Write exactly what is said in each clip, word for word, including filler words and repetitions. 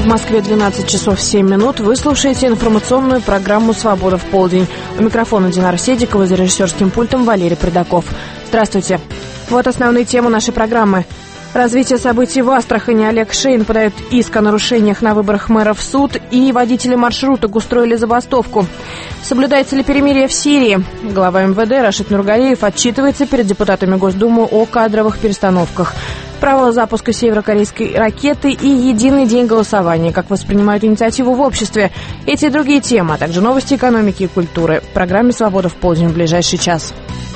В Москве двенадцать часов семь минут. Вы слушаете информационную программу «Свобода в полдень». У микрофона Динара Седикова, за режиссерским пультом Валерий Придаков. Здравствуйте. Вот основные темы нашей программы. Развитие событий в Астрахани. Олег Шейн подает иск о нарушениях на выборах мэра в суд. И водители маршруток устроили забастовку. Соблюдается ли перемирие в Сирии? Глава эм вэ дэ Рашид Нургалиев отчитывается перед депутатами Госдумы о кадровых перестановках. Правила запуска северокорейской ракеты и единый день голосования. Как воспринимают инициативу в обществе. Эти и другие темы, а также новости экономики и культуры. В программе «Свобода в полдень» в ближайший час.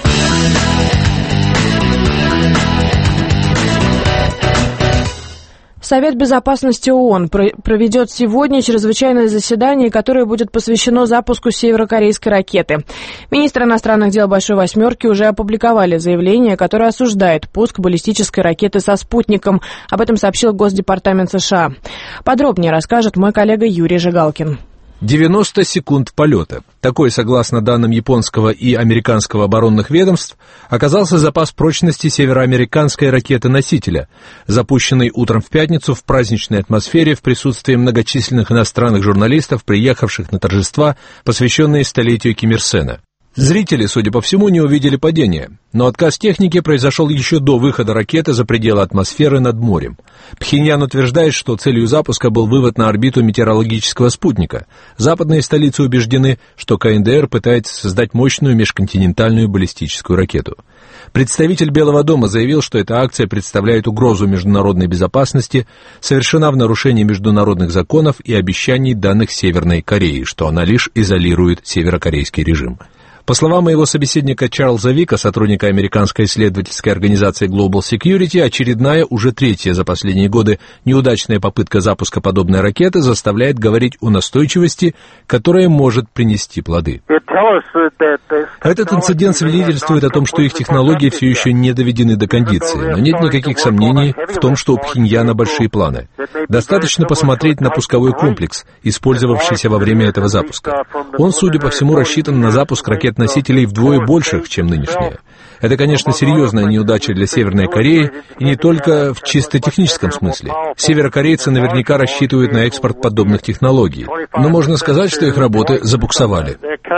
Совет безопасности ООН проведет сегодня чрезвычайное заседание, которое будет посвящено запуску северокорейской ракеты. Министры иностранных дел Большой Восьмерки уже опубликовали заявление, которое осуждает пуск баллистической ракеты со спутником. Об этом сообщил Госдепартамент США. Подробнее расскажет мой коллега Юрий Жигалкин. девяносто секунд полета. Такой, согласно данным японского и американского оборонных ведомств, оказался запас прочности североамериканской ракеты-носителя, запущенной утром в пятницу в праздничной атмосфере в присутствии многочисленных иностранных журналистов, приехавших на торжества, посвященные столетию Ким Ир Сена. Зрители, судя по всему, не увидели падения, но отказ техники произошел еще до выхода ракеты за пределы атмосферы над морем. Пхеньян утверждает, что целью запуска был вывод на орбиту метеорологического спутника. Западные столицы убеждены, что ка эн дэ эр пытается создать мощную межконтинентальную баллистическую ракету. Представитель Белого дома заявил, что эта акция представляет угрозу международной безопасности, совершена в нарушении международных законов и обещаний, данных Северной Корее, что она лишь изолирует северокорейский режим. По словам моего собеседника Чарльза Вика, сотрудника американской исследовательской организации Global Security, очередная, уже третья за последние годы неудачная попытка запуска подобной ракеты заставляет говорить о настойчивости, которая может принести плоды. Этот инцидент свидетельствует о том, что их технологии все еще не доведены до кондиции, но нет никаких сомнений в том, что у Пхеньяна большие планы. Достаточно посмотреть на пусковой комплекс, использовавшийся во время этого запуска. Он, судя по всему, рассчитан на запуск ракет носителей вдвое больших, чем нынешние. Это, конечно, серьезная неудача для Северной Кореи, и не только в чисто техническом смысле. Северокорейцы наверняка рассчитывают на экспорт подобных технологий, но можно сказать, что их работы забуксовали.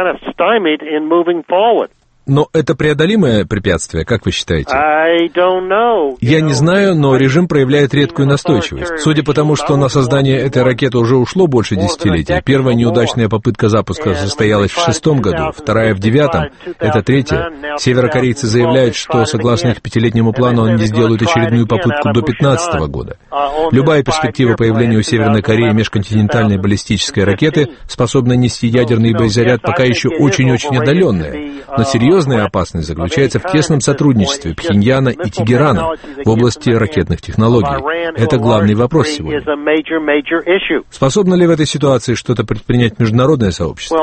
Но это преодолимое препятствие, как вы считаете? Я не знаю, но режим проявляет редкую настойчивость. Судя по тому, что на создание этой ракеты уже ушло больше десятилетия, первая неудачная попытка запуска состоялась в шестом году, вторая в девятом, это третья. Северокорейцы заявляют, что согласно их пятилетнему плану они сделают очередную попытку до пятнадцатого года. Любая перспектива появления у Северной Кореи межконтинентальной баллистической ракеты, способной нести ядерный боезаряд, пока еще очень-очень отдаленная. Но серьезно Серьезная опасность заключается в тесном сотрудничестве Пхеньяна и Тегерана в области ракетных технологий. Это главный вопрос сегодня. Способно ли в этой ситуации что-то предпринять международное сообщество?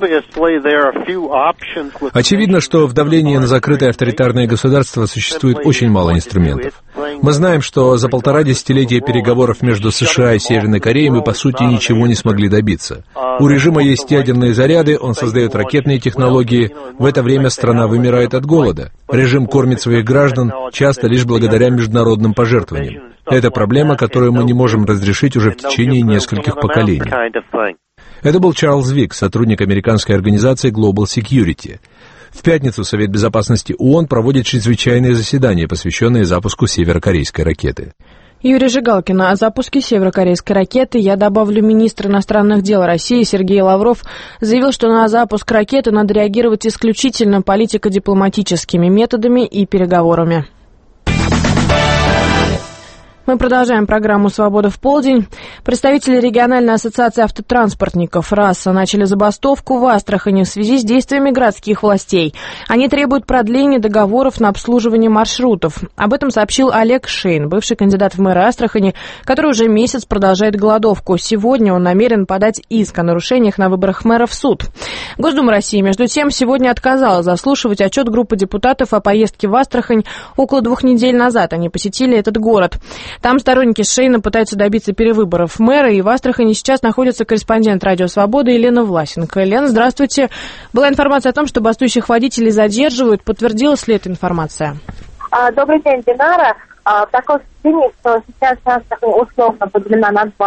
Очевидно, что в давлении на закрытое авторитарное государство существует очень мало инструментов. Мы знаем, что за полтора десятилетия переговоров между США и Северной Кореей мы, по сути, ничего не смогли добиться. У режима есть ядерные заряды, он создает ракетные технологии. В это время страна вымирает от голода. Режим кормит своих граждан часто лишь благодаря международным пожертвованиям. Это проблема, которую мы не можем разрешить уже в течение нескольких поколений. Это был Чарльз Вик, сотрудник американской организации Global Security. В пятницу Совет безопасности ООН проводит чрезвычайное заседание, посвященное запуску северокорейской ракеты. Юрий Жигалкин, о запуске северокорейской ракеты, я добавлю, министр иностранных дел России Сергей Лавров заявил, что на запуск ракеты надо реагировать исключительно политико-дипломатическими методами и переговорами. Мы продолжаем программу «Свобода в полдень». Представители региональной ассоциации автотранспортников РАСА начали забастовку в Астрахани в связи с действиями городских властей. Они требуют продления договоров на обслуживание маршрутов. Об этом сообщил Олег Шейн, бывший кандидат в мэры Астрахани, который уже месяц продолжает голодовку. Сегодня он намерен подать иск о нарушениях на выборах мэра в суд. Госдума России, между тем, сегодня отказала заслушивать отчет группы депутатов о поездке в Астрахань. Около двух недель назад они посетили этот город. Там сторонники Шейна пытаются добиться перевыборов мэра, и в Астрахани сейчас находится корреспондент «Радио Свобода» Елена Власенко. Елена, здравствуйте. Была информация о том, что бастующих водителей задерживают. Подтвердилась ли эта информация? Добрый день, Динара. В таком состоянии, что сейчас Астрахань условно поделена на два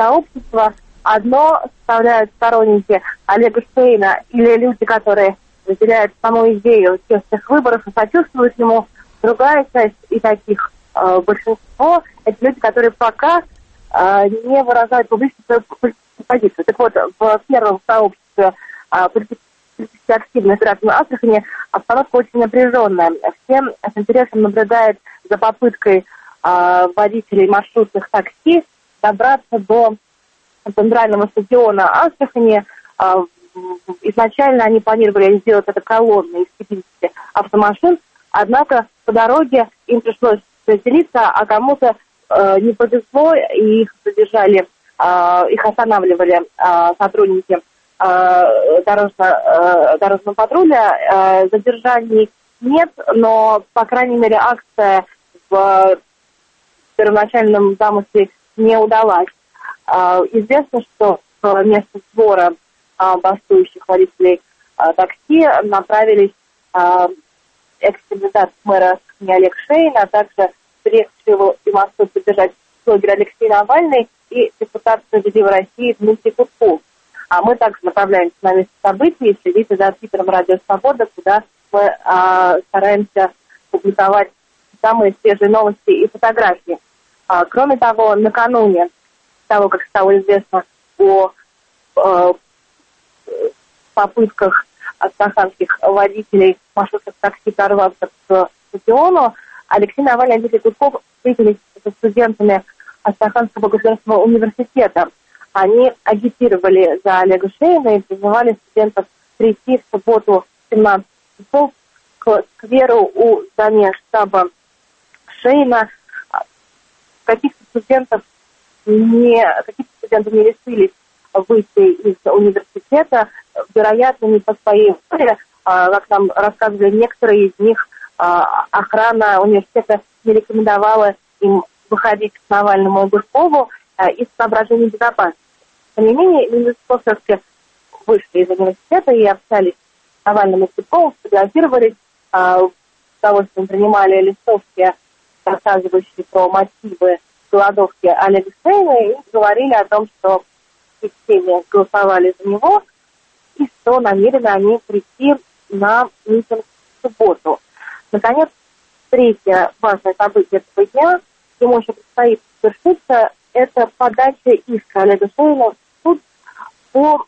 сообщества. Одно составляют сторонники Олега Шейна или люди, которые разделяют саму идею честных выборов и сочувствуют ему. Другая часть, и таких э, большинство, это люди, которые пока э, не выражают публично свою политическую позицию. Так вот, в первом сообществе э, политически активной избирательной Астрахани обстановка очень напряженная. Все с интересом наблюдают за попыткой э, водителей маршрутных такси добраться до центрального стадиона Астрахани. Э, изначально они планировали сделать это колонной из пятидесяти автомашин, однако по дороге им пришлось разделиться, а кому-то э, не повезло, и их задержали, э, их останавливали э, сотрудники э, дорожно, э, дорожного патруля. Э, задержаний нет, но, по крайней мере, акция в первоначальном замысле не удалась. Э, известно, что в место сбора э, бастующих водителей э, такси направились э, экс-кандидат мэра Олег Шейн, а также приехавший его и Москву поддержать блогер Алексей Навальный и депутат «Справедливой России» Дмитрий Кутков. А мы также направляемся на место событий и следите за твиттером «Радио Свобода», куда мы а, стараемся публиковать самые свежие новости и фотографии. А, кроме того, накануне того, как стало известно о, о попытках астраханских водителей маршрутных такси прорваться к стадиону, Алексей Навальный и Дмитрий Кутков встретились со студентами Астраханского государственного университета. Они агитировали за Олега Шейна и призывали студентов прийти в субботу в семнадцать часов к скверу у здания штаба Шейна. Каких-то студентов не, каких-то студентов не решились выйти из университета, вероятно, не по своей воле. Как нам рассказывали некоторые из них, охрана университета не рекомендовала им выходить к Навальному и Гудкову из соображений безопасности. Тем не менее, минусовцы вышли из университета и общались с Навальным и Гудковым, фотографировались, с удовольствием принимали листовки, рассказывающие про мотивы голодовки Олега Шейна, и говорили о том, что все голосовали за него, и что намерены они прийти на митинг в субботу. Наконец, третье важное событие этого дня, ему еще предстоит совершиться, это подача иска Олега Шейна в суд по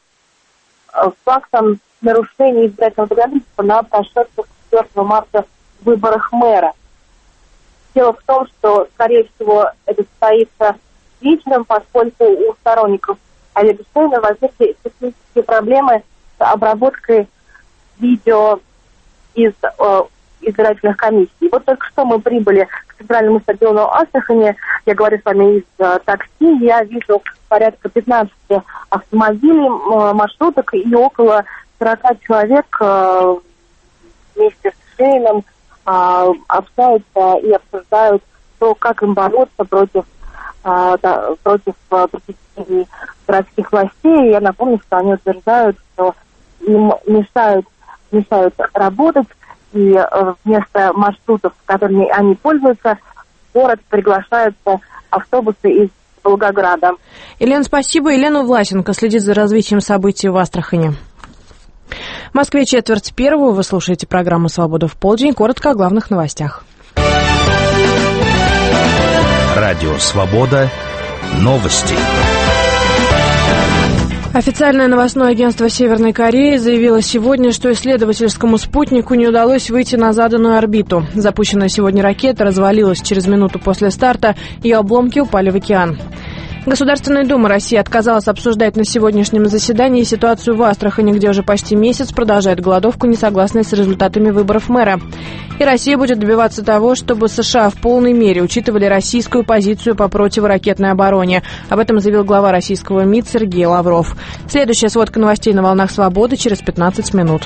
фактам нарушения избирательного законодательства на прошедших четвёртого марта выборах мэра. Дело в том, что, скорее всего, это состоится вечером, поскольку у сторонников Олега Шейна возникли технические проблемы с обработкой видео из э, избирательных комиссий. Вот только что мы прибыли к центральному стадиону Астрахани. Я говорю с вами из э, такси. Я вижу порядка пятнадцати автомобилей, э, маршруток и около сорока человек э, вместе с Шейном э, общаются и обсуждают то, как им бороться против э, да, против э, посещений городских властей. Я напомню, что они утверждают, что им мешают, мешают работать, и э, вместо маршрутов, которыми они пользуются, в город приглашаются автобусы из Волгограда. Елена, спасибо. Елена Власенко следит за развитием событий в Астрахани. В Москве четверть первого. Вы слушаете программу «Свобода в полдень». Коротко о главных новостях. Радио «Свобода». Новости. Официальное новостное агентство Северной Кореи заявило сегодня, что исследовательскому спутнику не удалось выйти на заданную орбиту. Запущенная сегодня ракета развалилась через минуту после старта, ее обломки упали в океан. Государственная дума России отказалась обсуждать на сегодняшнем заседании ситуацию в Астрахани, где уже почти месяц продолжает голодовку, не согласная с результатами выборов мэра. И Россия будет добиваться того, чтобы США в полной мере учитывали российскую позицию по противоракетной обороне. Об этом заявил глава российского МИД Сергей Лавров. Следующая сводка новостей на волнах «Свободы» через пятнадцать минут.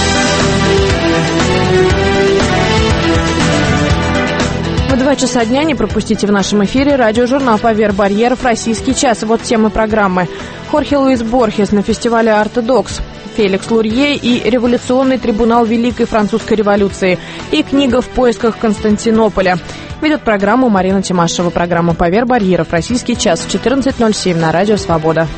В два часа дня не пропустите в нашем эфире радиожурнал «Поверх барьеров. Российский час». Вот темы программы. Хорхе Луис Борхес на фестивале «Арте Докс». Феликс Лурье и «Революционный трибунал Великой Французской революции» и книга «В поисках Константинополя». Ведет программу Марина Тимашева. Программа «Поверх барьеров». Российский час в четырнадцать ноль семь на радио «Свобода».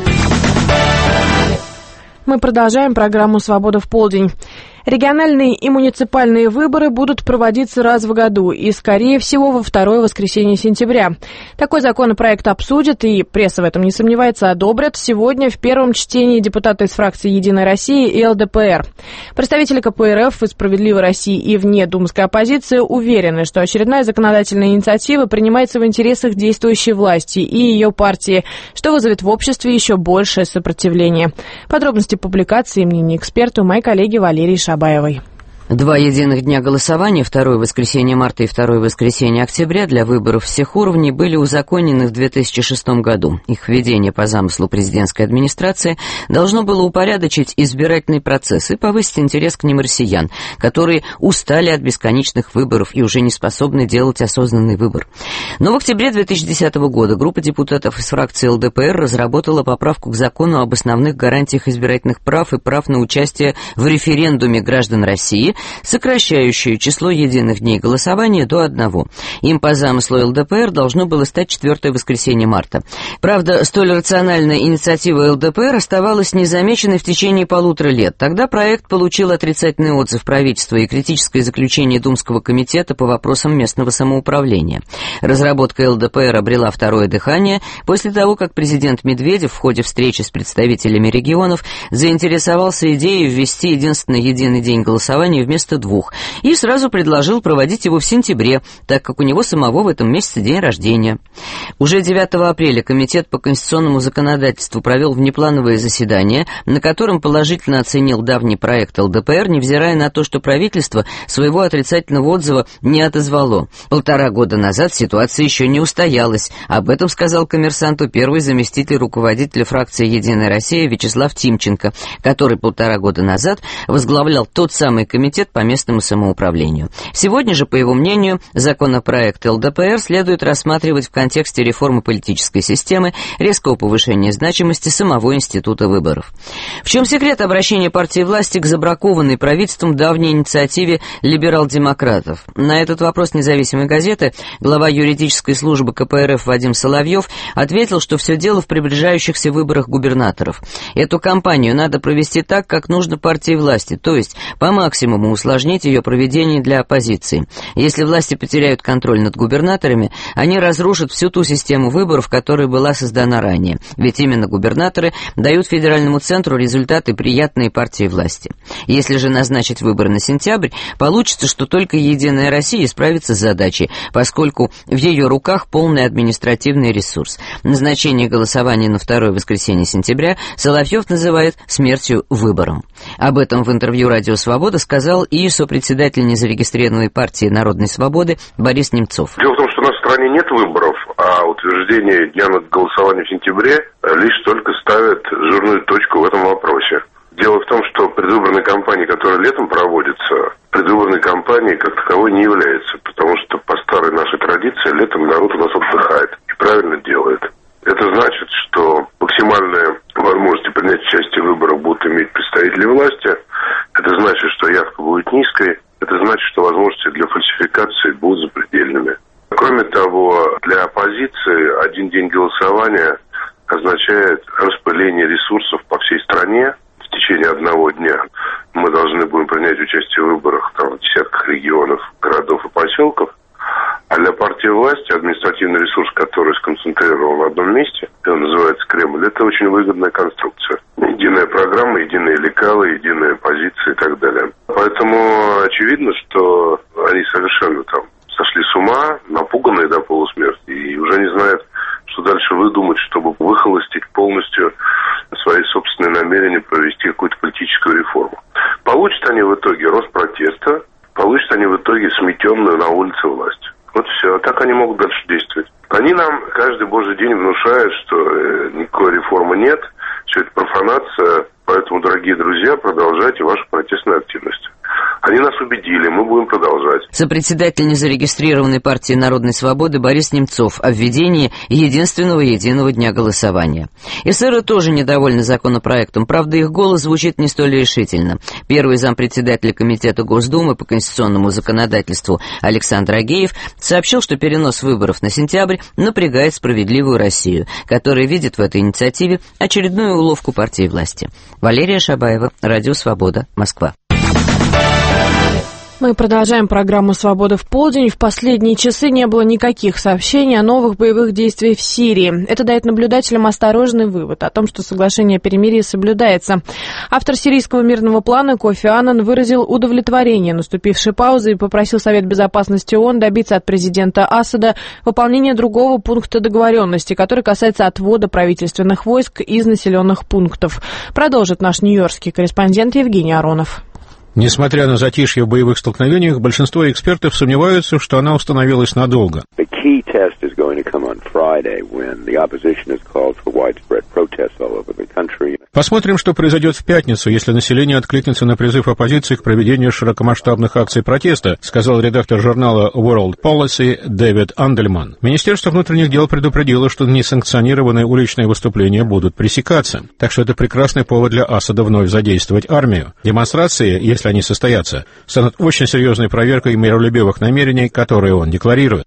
Мы продолжаем программу «Свобода в полдень». Региональные и муниципальные выборы будут проводиться раз в году и, скорее всего, во второе воскресенье сентября. Такой законопроект обсудят и, пресса в этом не сомневается, одобрят сегодня в первом чтении депутаты из фракции «Единая Россия» и эл дэ пэ эр. Представители ка пэ эр эф и «Справедливой России» и внедумской оппозиции уверены, что очередная законодательная инициатива принимается в интересах действующей власти и ее партии, что вызовет в обществе еще большее сопротивление. Подробности публикации и мнения экспертов моей коллеги Валерии Шабаевой. Баевой. Два единых дня голосования, второе воскресенье марта и второе воскресенье октября для выборов всех уровней были узаконены в две тысячи шестом году. Их введение по замыслу президентской администрации должно было упорядочить избирательный процесс и повысить интерес к ним россиян, которые устали от бесконечных выборов и уже не способны делать осознанный выбор. Но в октябре две тысячи десятого года группа депутатов из фракции эл дэ пэ эр разработала поправку к закону об основных гарантиях избирательных прав и прав на участие в референдуме граждан России, сокращающую число единых дней голосования до одного. Им по замыслу эл дэ пэ эр должно было стать четвертое воскресенье марта. Правда, столь рациональная инициатива эл дэ пэ эр оставалась незамеченной в течение полутора лет. Тогда проект получил отрицательный отзыв правительства и критическое заключение Думского комитета по вопросам местного самоуправления. Разработка эл дэ пэ эр обрела второе дыхание после того, как президент Медведев в ходе встречи с представителями регионов заинтересовался идеей ввести единственный единый день голосования вместо двух, и сразу предложил проводить его в сентябре, так как у него самого в этом месяце день рождения. Уже девятого апреля Комитет по конституционному законодательству провел внеплановое заседание, на котором положительно оценил давний проект эл дэ пэ эр, невзирая на то, что правительство своего отрицательного отзыва не отозвало. Полтора года назад ситуация еще не устоялась. Об этом сказал «Коммерсанту» первый заместитель руководителя фракции «Единая Россия» Вячеслав Тимченко, который полтора года назад возглавлял тот самый комитет по местному самоуправлению. Сегодня же, по его мнению, законопроект эл дэ пэ эр следует рассматривать в контексте реформы политической системы, резкого повышения значимости самого института выборов. В чем секрет обращения партии власти к забракованной правительством давней инициативе либерал-демократов? На этот вопрос независимой газеты глава юридической службы ка пэ эр эф Вадим Соловьев ответил, что все дело в приближающихся выборах губернаторов. Эту кампанию надо провести так, как нужно партии власти, то есть по максимуму усложнить ее проведение для оппозиции. Если власти потеряют контроль над губернаторами, они разрушат всю ту систему выборов, которая была создана ранее. Ведь именно губернаторы дают федеральному центру результаты, приятные партии власти. Если же назначить выборы на сентябрь, получится, что только «Единая Россия» справится с задачей, поскольку в ее руках полный административный ресурс. Назначение голосования на второе воскресенье сентября Соловьев называет смертью выборам. Об этом в интервью «Радио Свобода» сказал и сопредседатель незарегистрированной партии «Народной свободы» Борис Немцов. Дело в том, что у нас в стране нет выборов, а утверждение дня голосования в сентябре лишь только ставит жирную точку в этом вопросе. Дело в том, что предвыборная кампания, которая летом проводится, предвыборной кампанией как таковой не является, потому что по старой нашей традиции летом народ у нас отдыхает и правильно делает. Это значит, что максимальные возможности принять участие в выборах будут иметь представители власти. Это значит, что явка будет низкой. Это значит, что возможности для фальсификации будут запредельными. Кроме того, для оппозиции один день голосования означает распыление ресурсов по всей стране в течение одного дня. Мы должны будем принять участие в выборах там, в десятках регионов, городов и поселков. А для партии власти административный ресурс, который сконцентрирован в одном месте, он называется Кремль, это очень выгодная конструкция. Единая программа, единые лекалы, единая позиция и так далее. Поэтому очевидно, что они совершенно там сошли с ума, напуганные до полусмерти, и уже не знают, что дальше выдумать, чтобы выхолостить полностью свои собственные намерения провести какую-то политическую реформу. Получат они в итоге рост протеста, получат они в итоге сметенную на улице власть. Вот все. Так они могут дальше действовать. Они нам каждый божий день внушают, что э, никакой реформы нет, все это профанация, поэтому, дорогие друзья, продолжайте вашу протестную активность. Они нас убедили, мы будем продолжать. Сопредседатель незарегистрированной партии Народной свободы Борис Немцов о введении единственного единого дня голосования. Эсеры тоже недовольны законопроектом, правда, их голос звучит не столь решительно. Первый зампредседателя Комитета Госдумы по конституционному законодательству Александр Агеев сообщил, что перенос выборов на сентябрь напрягает «Справедливую Россию», которая видит в этой инициативе очередную уловку партии власти. Валерия Шабаева, Радио Свобода, Москва. Мы продолжаем программу «Свобода в полдень». В последние часы не было никаких сообщений о новых боевых действиях в Сирии. Это дает наблюдателям осторожный вывод о том, что соглашение о перемирии соблюдается. Автор сирийского мирного плана Кофи Аннан выразил удовлетворение наступившей паузы и попросил Совет Безопасности ООН добиться от президента Асада выполнения другого пункта договоренности, который касается отвода правительственных войск из населенных пунктов. Продолжит наш нью-йоркский корреспондент Евгений Аронов. Несмотря на затишье в боевых столкновениях, большинство экспертов сомневаются, что она установилась надолго. Посмотрим, что произойдет в пятницу, если население откликнется на призыв оппозиции к проведению широкомасштабных акций протеста, сказал редактор журнала World Policy Дэвид Андельман. Министерство внутренних дел предупредило, что несанкционированные уличные выступления будут пресекаться. Так что это прекрасный повод для Асада вновь задействовать армию. Демонстрации, если они состоятся, станут очень серьезной проверкой миролюбивых намерений, которые он декларирует.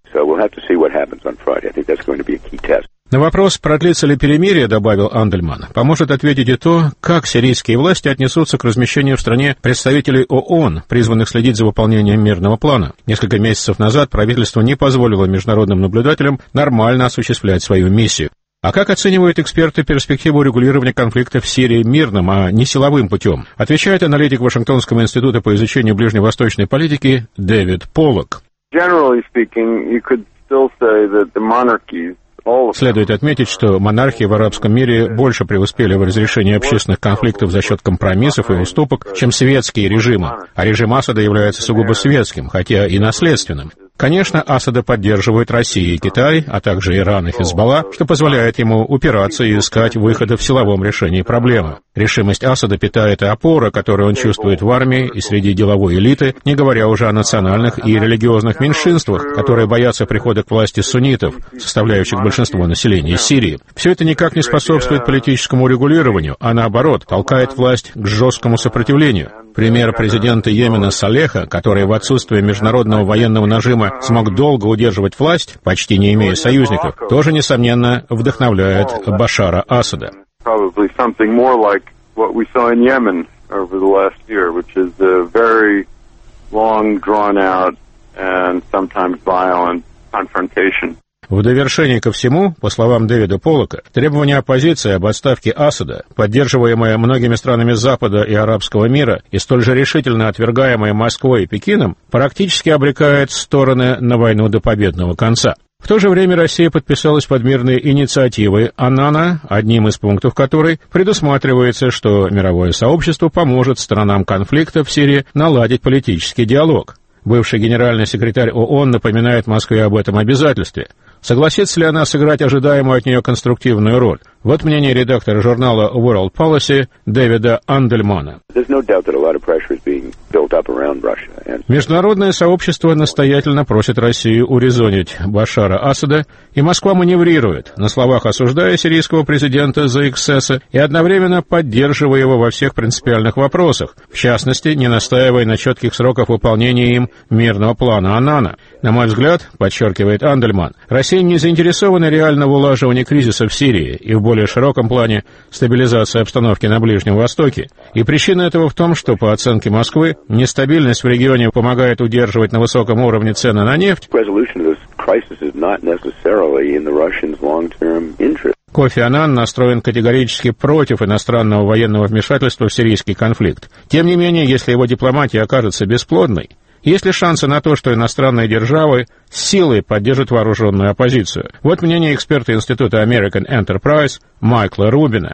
На вопрос, продлится ли перемирие, добавил Андельман, поможет ответить и то, как сирийские власти отнесутся к размещению в стране представителей ООН, призванных следить за выполнением мирного плана. Несколько месяцев назад правительство не позволило международным наблюдателям нормально осуществлять свою миссию. А как оценивают эксперты перспективу регулирования конфликта в Сирии мирным, а не силовым путем? Отвечает аналитик Вашингтонского института по изучению ближневосточной политики Дэвид Поллок. Следует отметить, что монархии в арабском мире больше преуспели в разрешении общественных конфликтов за счет компромиссов и уступок, чем светские режимы, а режим Асада является сугубо светским, хотя и наследственным. Конечно, Асада поддерживают Россия и Китай, а также Иран и Хизбалла, что позволяет ему упираться и искать выхода в силовом решении проблемы. Решимость Асада питает и опора, которую он чувствует в армии и среди деловой элиты, не говоря уже о национальных и религиозных меньшинствах, которые боятся прихода к власти суннитов, составляющих большинство населения Сирии. Все это никак не способствует политическому регулированию, а наоборот, толкает власть к жесткому сопротивлению. Пример президента Йемена Салеха, который в отсутствие международного военного нажима смог долго удерживать власть, почти не имея союзников, тоже, несомненно, вдохновляет Башара Асада. В довершение ко всему, по словам Дэвида Поллока, требования оппозиции об отставке Асада, поддерживаемые многими странами Запада и арабского мира и столь же решительно отвергаемые Москвой и Пекином, практически обрекает стороны на войну до победного конца. В то же время Россия подписалась под мирные инициативы Аннана, одним из пунктов которой предусматривается, что мировое сообщество поможет сторонам конфликта в Сирии наладить политический диалог. Бывший генеральный секретарь ООН напоминает Москве об этом обязательстве. Согласится ли она сыграть ожидаемую от нее конструктивную роль? Вот мнение редактора журнала World Policy Дэвида Андельмана. Международное сообщество настоятельно просит Россию урезонить Башара Асада, и Москва маневрирует, на словах осуждая сирийского президента за эксцессы и одновременно поддерживая его во всех принципиальных вопросах, в частности, не настаивая на четких сроках выполнения им мирного плана Аннана. На мой взгляд, подчеркивает Андельман, Россия не заинтересована реально в улаживании кризиса в Сирии и в более широком плане стабилизации обстановки на Ближнем Востоке. И причина этого в том, что, по оценке Москвы, нестабильность в регионе помогает удерживать на высоком уровне цены на нефть. Кофи Аннан настроен категорически против иностранного военного вмешательства в сирийский конфликт. Тем не менее, если его дипломатия окажется бесплодной, есть ли шансы на то, что иностранные державы с силой поддержат вооруженную оппозицию? Вот мнение эксперта Института American Enterprise Майкла Рубина.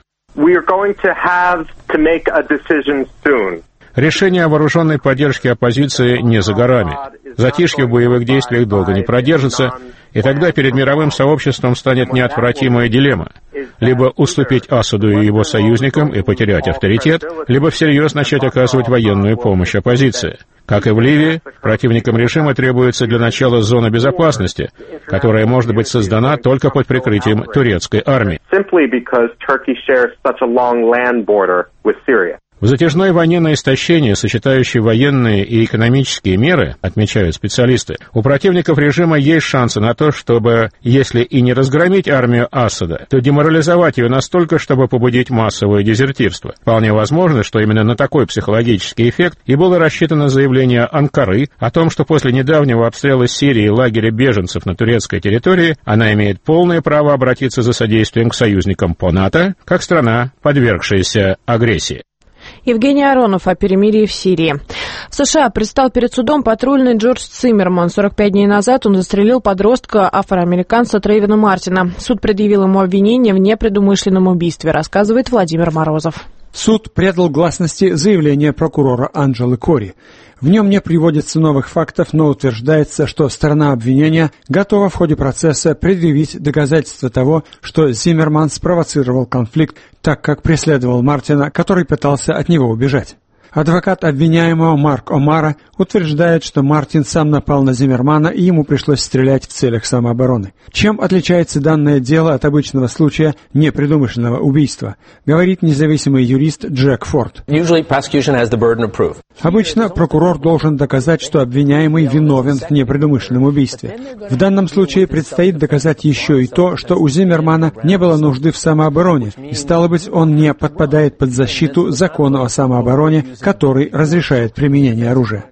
Решение о вооруженной поддержке оппозиции не за горами. Затишье в боевых действиях долго не продержится, и тогда перед мировым сообществом станет неотвратимая дилемма. Либо уступить Асаду и его союзникам и потерять авторитет, либо всерьез начать оказывать военную помощь оппозиции. Как и в Ливии, противникам режима требуется для начала зона безопасности, которая может быть создана только под прикрытием турецкой армии. В затяжной войне на истощение, сочетающей военные и экономические меры, отмечают специалисты, у противников режима есть шансы на то, чтобы, если и не разгромить армию Асада, то деморализовать ее настолько, чтобы побудить массовое дезертирство. Вполне возможно, что именно на такой психологический эффект и было рассчитано заявление Анкары о том, что после недавнего обстрела Сирии лагеря беженцев на турецкой территории она имеет полное право обратиться за содействием к союзникам по НАТО, как страна, подвергшаяся агрессии. Евгений Аронов о перемирии в Сирии. В США предстал перед судом патрульный Джордж Циммерман. сорок пять дней назад он застрелил подростка афроамериканца Трейвена Мартина. Суд предъявил ему обвинение в непредумышленном убийстве, рассказывает Владимир Морозов. Суд предал гласности заявление прокурора Анджелы Кори. В нем не приводится новых фактов, но утверждается, что сторона обвинения готова в ходе процесса предъявить доказательства того, что Зиммерман спровоцировал конфликт, так как преследовал Мартина, который пытался от него убежать. Адвокат обвиняемого Марк Омара утверждает, что Мартин сам напал на Зиммермана и ему пришлось стрелять в целях самообороны. Чем отличается данное дело от обычного случая непредумышленного убийства, говорит независимый юрист Джек Форд. Обычно прокурор должен доказать, что обвиняемый виновен в непредумышленном убийстве. В данном случае предстоит доказать еще и то, что у Зиммермана не было нужды в самообороне, и, стало быть, он не подпадает под защиту закона о самообороне, который разрешает применение оружия.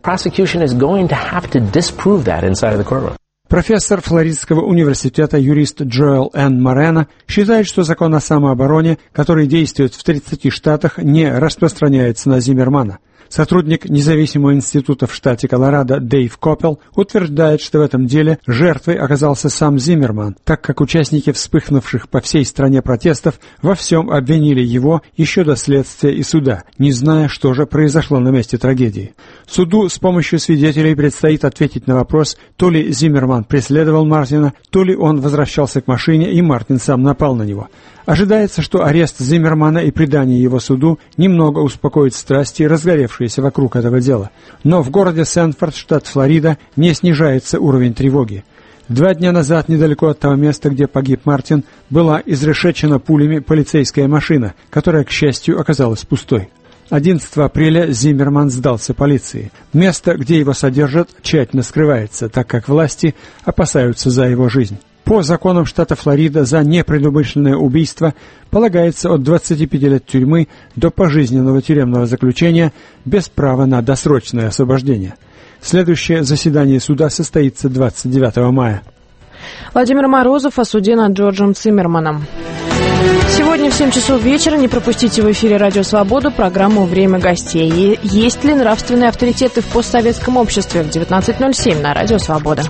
Профессор Флоридского университета юрист Джоэл Н. Морено считает, что закон о самообороне, который действует в тридцати штатах, не распространяется на Зиммермана. Сотрудник независимого института в штате Колорадо Дэйв Коппел утверждает, что в этом деле жертвой оказался сам Зиммерман, так как участники вспыхнувших по всей стране протестов во всем обвинили его еще до следствия и суда, не зная, что же произошло на месте трагедии. Суду с помощью свидетелей предстоит ответить на вопрос, то ли Зиммерман преследовал Мартина, то ли он возвращался к машине и Мартин сам напал на него. Ожидается, что арест Зиммермана и предание его суду немного успокоит страсти, разгоревшиеся вокруг этого дела. Но в городе Сэнфорд, штат Флорида, не снижается уровень тревоги. Два дня назад, недалеко от того места, где погиб Мартин, была изрешечена пулями полицейская машина, которая, к счастью, оказалась пустой. одиннадцатого апреля Зиммерман сдался полиции. Место, где его содержат, тщательно скрывается, так как власти опасаются за его жизнь. По законам штата Флорида за непредумышленное убийство полагается от двадцати пяти лет тюрьмы до пожизненного тюремного заключения без права на досрочное освобождение. Следующее заседание суда состоится двадцать девятого мая. Владимир Морозов о суде над Джорджем Циммерманом. Сегодня в семь часов вечера не пропустите в эфире «Радио Свобода» программу «Время гостей». Есть ли нравственные авторитеты в постсоветском обществе? В девятнадцать ноль семь на «Радио Свобода».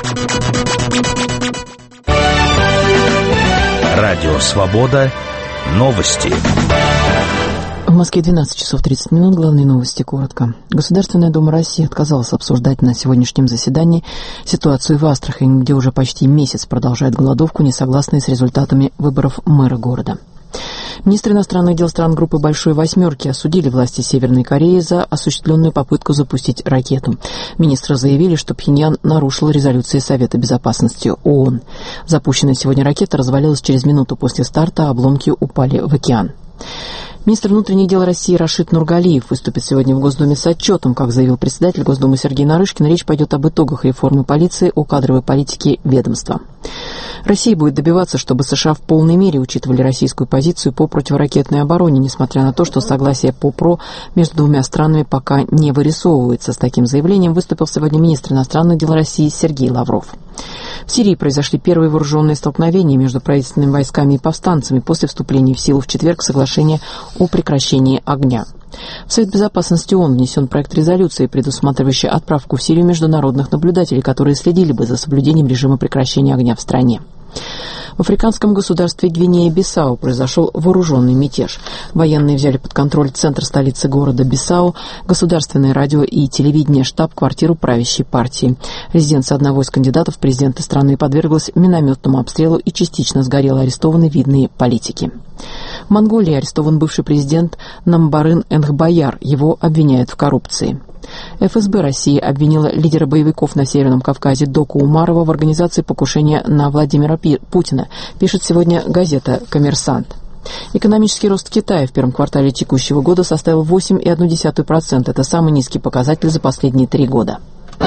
Радио «Свобода». Новости. В Москве двенадцать часов тридцать минут. Главные новости коротко. Государственная Дума России отказалась обсуждать на сегодняшнем заседании ситуацию в Астрахани, где уже почти месяц продолжает голодовку, не согласные с результатами выборов мэра города. Министры иностранных дел стран группы «Большой восьмерки» осудили власти Северной Кореи за осуществленную попытку запустить ракету. Министры заявили, что Пхеньян нарушил резолюции Совета безопасности ООН. Запущенная сегодня ракета развалилась через минуту после старта, а обломки упали в океан. Министр внутренних дел России Рашид Нургалиев выступит сегодня в Госдуме с отчетом. Как заявил председатель Госдумы Сергей Нарышкин, речь пойдет об итогах реформы полиции, о кадровой политике ведомства. Россия будет добиваться, чтобы США в полной мере учитывали российскую позицию по противоракетной обороне, несмотря на то, что согласие по ПРО между двумя странами пока не вырисовывается. С таким заявлением выступил сегодня министр иностранных дел России Сергей Лавров. В Сирии произошли первые вооруженные столкновения между правительственными войсками и повстанцами после вступления в силу в четверг соглашения о прекращении огня. В Совет безопасности ООН внесен проект резолюции, предусматривающий отправку в Сирию международных наблюдателей, которые следили бы за соблюдением режима прекращения огня в стране. В африканском государстве Гвинея-Бисау произошел вооруженный мятеж. Военные взяли под контроль центр столицы города Бисау, государственное радио и телевидение, штаб-квартиру правящей партии. Резиденция одного из кандидатов в президенты страны подверглась минометному обстрелу и частично сгорела, арестованы видные политики. В Монголии арестован бывший президент Намбарын Энгбаяр. Его обвиняют в коррупции. эф эс бэ России обвинила лидера боевиков на Северном Кавказе Доку Умарова в организации покушения на Владимира Путина, пишет сегодня газета «Коммерсант». Экономический рост Китая в первом квартале текущего года составил восемь целых одна десятая процента. Это самый низкий показатель за последние три года.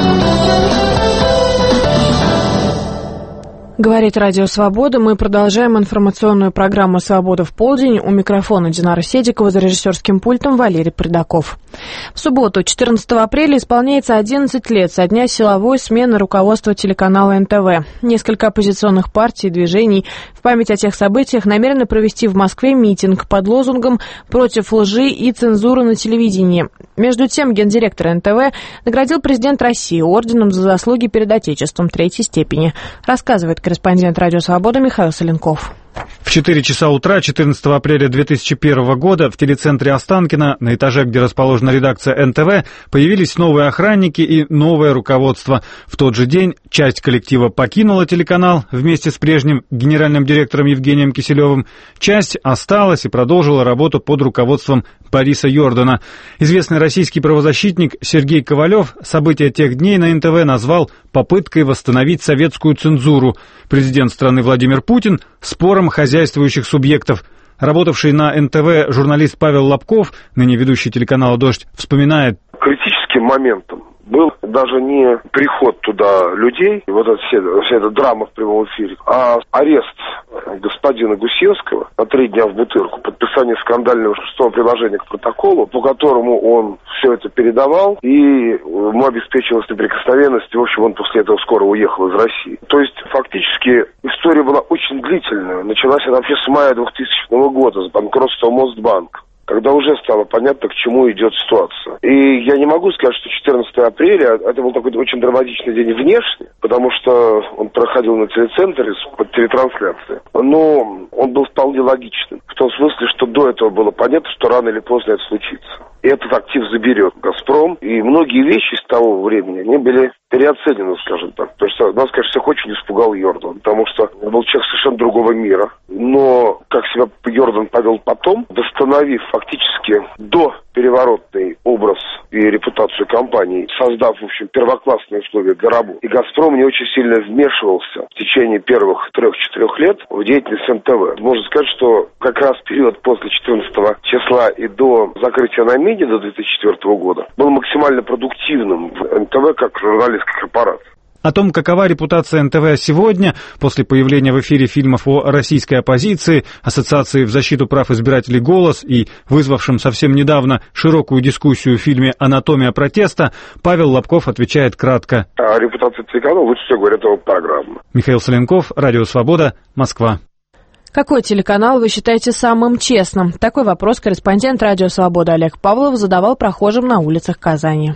Говорит Радио Свобода. Мы продолжаем информационную программу «Свобода в полдень». У микрофона Динара Седикова, за режиссерским пультом Валерий Придаков. В субботу, четырнадцатого апреля, исполняется одиннадцать лет со дня силовой смены руководства телеканала эн тэ вэ. Несколько оппозиционных партий и движений в память о тех событиях намерены провести в Москве митинг под лозунгом «Против лжи и цензуры на телевидении». Между тем, гендиректор эн тэ вэ наградил президент России орденом за заслуги перед Отечеством третьей степени. Рассказывает корреспондент Радио Свобода Михаил Соленков. В четыре часа утра четырнадцатого апреля две тысячи первого года в телецентре Останкино, на этаже, где расположена редакция эн тэ вэ, появились новые охранники и новое руководство. В тот же день часть коллектива покинула телеканал вместе с прежним генеральным директором Евгением Киселевым, часть осталась и продолжила работу под руководством Бориса Йордана. Известный российский правозащитник Сергей Ковалев события тех дней на эн тэ вэ назвал попыткой восстановить советскую цензуру. Президент страны Владимир Путин – спором хозяйствующих субъектов. Работавший на эн тэ вэ журналист Павел Лобков, ныне ведущий телеканала «Дождь», вспоминает. Критическим моментом был даже не приход туда людей, вот эта вся, вся эта драма в прямом эфире, а арест господина Гусевского на три дня в Бутырку, подписание скандального шестого приложения к протоколу, по которому он все это передавал, и ему обеспечивалась неприкосновенность, и, в общем, он после этого скоро уехал из России. То есть, фактически, история была очень длительная. Началась она вообще с мая двухтысячного года, с банкротства Мосбанка, когда уже стало понятно, к чему идет ситуация. И я не могу сказать, что четырнадцатого апреля это был такой очень драматичный день внешне, потому что он проходил на телецентре под телетрансляцией. Но он был вполне логичным, в том смысле, что до этого было понятно, что рано или поздно это случится. И этот актив заберет «Газпром». И многие вещи с того времени, они были переоценены, скажем так. То есть нас, конечно, всех очень испугал Йордан, потому что он был человек совершенно другого мира. Но как себя Йордан повел потом, восстановив фактически до переворотный образ и репутацию компании, создав, в общем, первоклассные условия для работы. И «Газпром» не очень сильно вмешивался в течение первых трех-четырех лет в деятельность эн тэ вэ. Можно сказать, что как раз период после четырнадцатого числа и до закрытия на МИДе до две тысячи четвёртого года был максимально продуктивным в эн тэ вэ как журналистской корпорации. О том, какова репутация эн тэ вэ сегодня, после появления в эфире фильмов о российской оппозиции, Ассоциации в защиту прав избирателей «Голос» и вызвавшем совсем недавно широкую дискуссию в фильме «Анатомия протеста», Павел Лобков отвечает кратко. А репутация телеканала, лучше всего говорят, о программе. Михаил Соленков, Радио Свобода, Москва. Какой телеканал вы считаете самым честным? Такой вопрос корреспондент Радио Свобода Олег Павлов задавал прохожим на улицах Казани.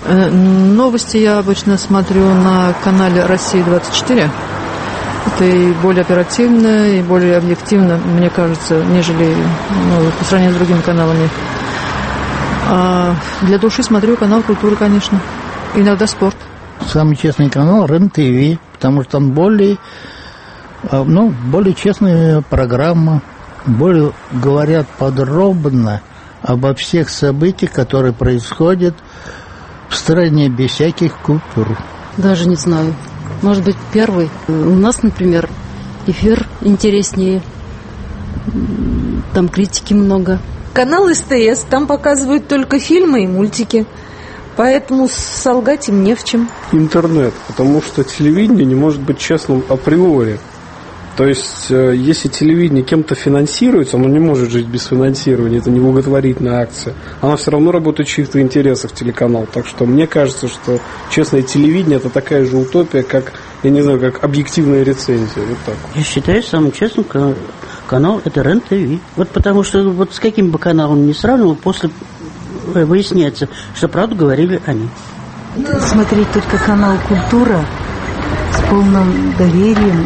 Новости я обычно смотрю на канале «Россия двадцать четыре». Это и более оперативно, и более объективно, мне кажется, нежели ну, по сравнению с другими каналами. А для души смотрю канал «Культура», конечно. Иногда спорт. Самый честный канал РЕН-ТВ, потому что там более, ну, более честная программа, более говорят подробно обо всех событиях, которые происходят в стране без всяких культур. Даже не знаю. Может быть, первый. У нас, например, эфир интереснее. Там критики много. Канал эс тэ эс, там показывают только фильмы и мультики. Поэтому солгать им не в чем. Интернет, потому что телевидение не может быть честным априори. То есть, если телевидение кем-то финансируется, оно не может жить без финансирования, это не благотворительная акция. Она все равно работает в чьих-то интересах, телеканал. Так что мне кажется, что честное телевидение – это такая же утопия, как, я не знаю, как объективная рецензия. Вот так. Я считаю, самым честным канал – это РЕН-ТВ. Вот потому что вот с каким бы каналом ни сравнивал, после выясняется, что правду говорили они. Смотреть только канал «Культура» с полным доверием.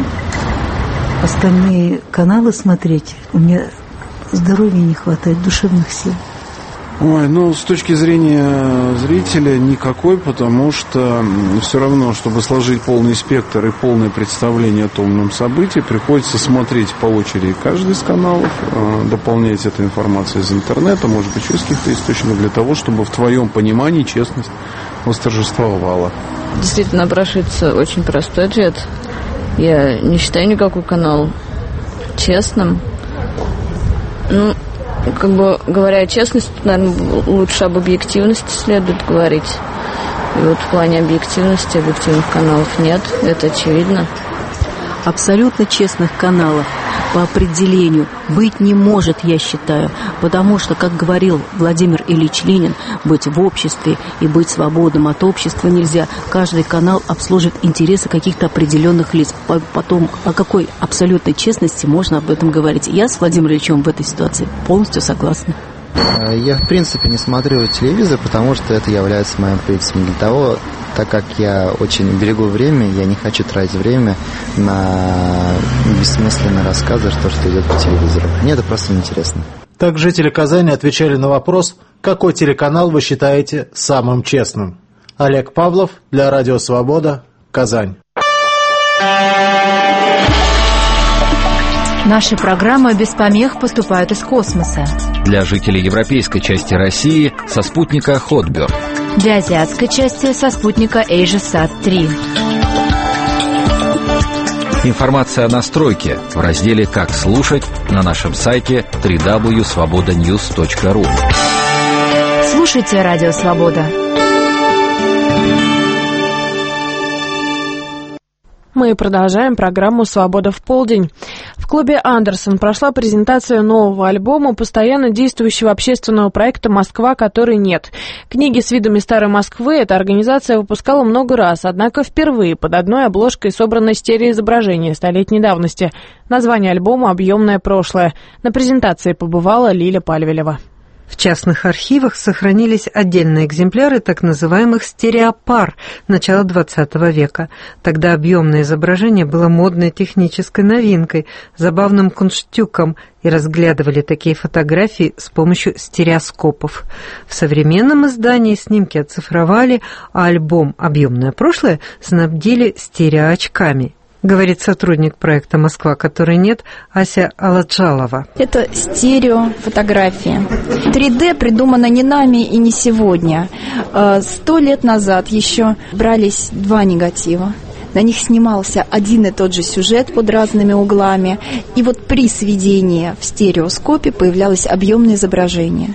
Остальные каналы смотреть, у меня здоровья не хватает, душевных сил. Ой, ну, с точки зрения зрителя никакой, потому что все равно, чтобы сложить полный спектр и полное представление о том событии, приходится смотреть по очереди каждый из каналов, дополнять эту информацию из интернета, может быть, из каких-то источников, для того, чтобы в твоем понимании честность восторжествовала. Действительно, напрашивается очень простой ответ. Я не считаю никакой канал честным. Ну, как бы говоря о честности, наверное, лучше об объективности следует говорить. И вот в плане объективности объективных каналов нет, это очевидно. Абсолютно честных каналов по определению быть не может, я считаю, потому что, как говорил Владимир Ильич Ленин, быть в обществе и быть свободным от общества нельзя. Каждый канал обслуживает интересы каких-то определенных лиц. Потом, о какой абсолютной честности можно об этом говорить? Я с Владимиром Ильичем в этой ситуации полностью согласна. Я, в принципе, не смотрю телевизор, потому что это является моим принципом. Для того, так как я очень берегу время, я не хочу тратить время на бессмысленные рассказы, то, что идет по телевизору. Мне это просто неинтересно. Так жители Казани отвечали на вопрос, какой телеканал вы считаете самым честным. Олег Павлов для Радио Свобода, Казань. Наши программы без помех поступают из космоса. Для жителей европейской части России со спутника Hotbird. Для азиатской части со спутника AsiaSat три. Информация о настройке в разделе «Как слушать» на нашем сайте дабл ю дабл ю дабл ю точка свобода ньюс точка ру. Слушайте Радио Свобода. Мы продолжаем программу «Свобода в полдень». В клубе «Андерсон» прошла презентация нового альбома постоянно действующего общественного проекта «Москва, которой нет». Книги с видами старой Москвы эта организация выпускала много раз, однако впервые под одной обложкой собрано стереоизображение столетней давности. Название альбома «Объемное прошлое». На презентации побывала Лиля Пальвелева. В частных архивах сохранились отдельные экземпляры так называемых стереопар начала двадцатого века. Тогда объемное изображение было модной технической новинкой, забавным кунштюком, и разглядывали такие фотографии с помощью стереоскопов. В современном издании снимки оцифровали, а альбом «Объемное прошлое» снабдили стереоочками, говорит сотрудник проекта «Москва, которой нет» Ася Аладжалова. Это стереофотографии. три дэ придумано не нами и не сегодня. Сто лет назад еще брались два негатива. На них снимался один и тот же сюжет под разными углами. И вот при сведении в стереоскопе появлялось объемное изображение.